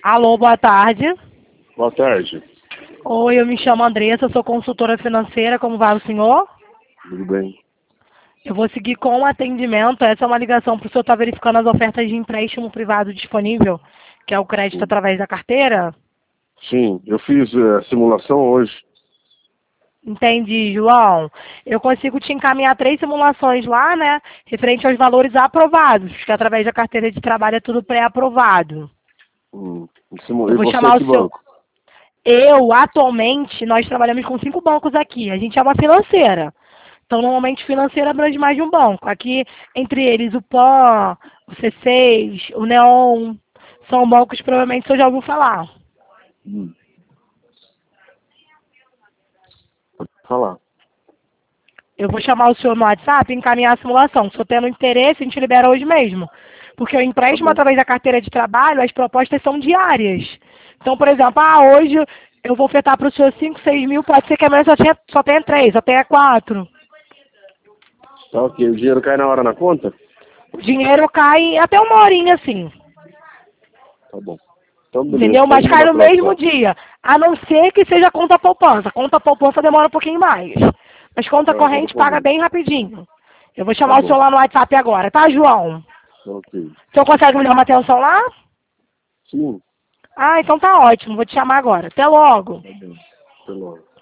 Alô, boa tarde. Boa tarde. Oi, eu me chamo Andressa, sou consultora financeira. Como vai o senhor? Tudo bem? Eu vou seguir com o atendimento. Essa é uma ligação para o senhor estar verificando as ofertas de empréstimo privado disponível, que é o crédito através da carteira. Sim, eu fiz a simulação hoje. Entendi, João. Eu consigo te encaminhar 3 simulações lá, né? Referente aos valores aprovados, que através da carteira de trabalho é tudo pré-aprovado. Eu E vou você é chamar que o seu. banco? Atualmente, nós trabalhamos com 5 bancos aqui. A gente é uma financeira. Então, normalmente, financeira abrange mais de um banco. Aqui, entre eles, o PAN, o C6, o Neon, são bancos que provavelmente o senhor já ouviu falar. Hum. Pode falar. Eu vou chamar o senhor no WhatsApp e encaminhar a simulação. Se o senhor tendo interesse, a gente libera hoje mesmo. Porque o Tá empréstimo bom. através da carteira de trabalho, as propostas são diárias. Então, por exemplo, hoje eu vou ofertar para o senhor 5, 6 mil, pode ser que amanhã só tenha 3, só tenha 4. Tá ok. O dinheiro cai na hora na conta? O dinheiro cai até uma horinha, assim. Tá bom. Então, beleza. Entendeu? Pode Mas cai mandar no pro mesmo WhatsApp. dia. A não ser que seja conta poupança. Conta poupança demora um pouquinho mais. Mas conta Não, conta corrente paga corrente. bem rapidinho. Eu vou Tá chamar o bom. senhor lá no WhatsApp agora, tá, João? Tá ok. O senhor consegue me dar uma atenção lá? Sim. Ah, então tá ótimo. Vou te chamar agora. Até logo. Tá bom. Até logo.